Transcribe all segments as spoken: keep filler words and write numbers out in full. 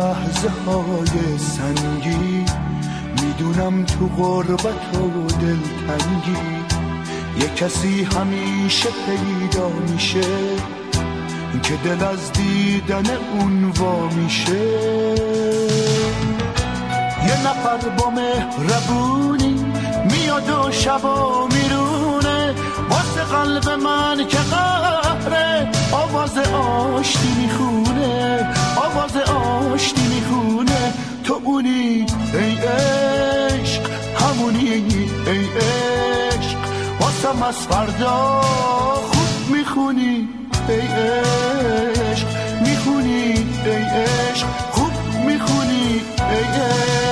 لحظه های سنگی، میدونم تو غربت و دلتنگی یه کسی همیشه پیدا میشه که دل از دیدن اون وا میشه. یه نفر با مهربونی میاد و شبا میرونه، واسه قلب من که قهره آواز آشتی میخونه، آواز آشتی میخونه. تو اونی ای عشق، همونی ای عشق، واسم از فردا خوب میخونی ای عشق، میخونی ای عشق، خوب میخونی ای عشق.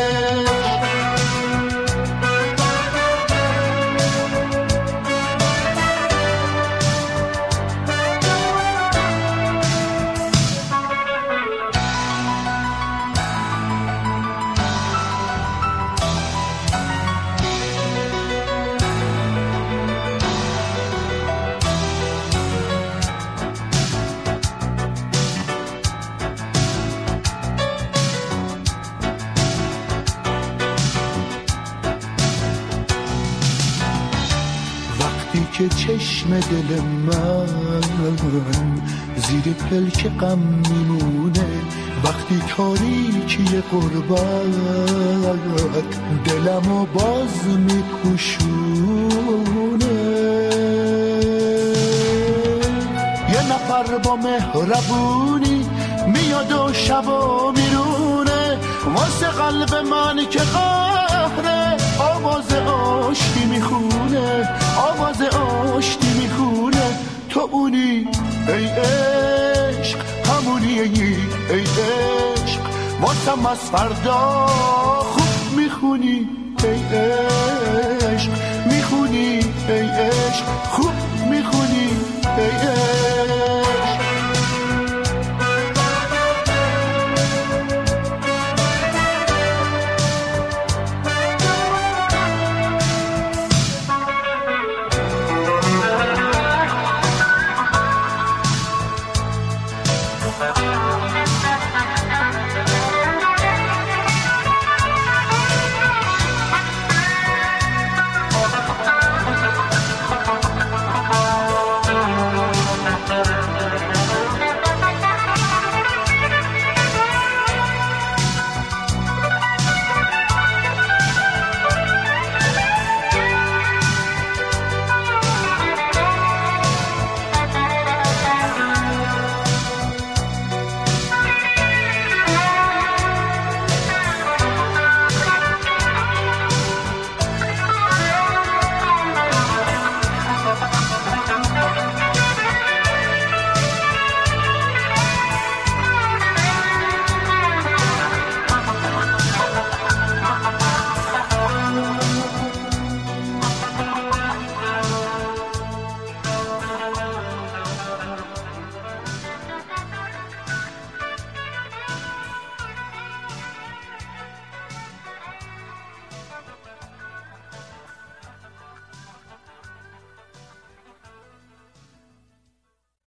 که چشم دل من زیر پلک غم میمونه، وقتی تاریکی غربت دلمو باز میپوشونه. یه نفر با مهربونی میاد و شبا میرونه، واسه قلب من که قهره آواز آشتی میخونه، آواز آشتی میخونه. تو اونی ای عشق، همونی ای عشق، واسم از فردا خوب میخونی ای عشق، میخونی ای عشق، خوب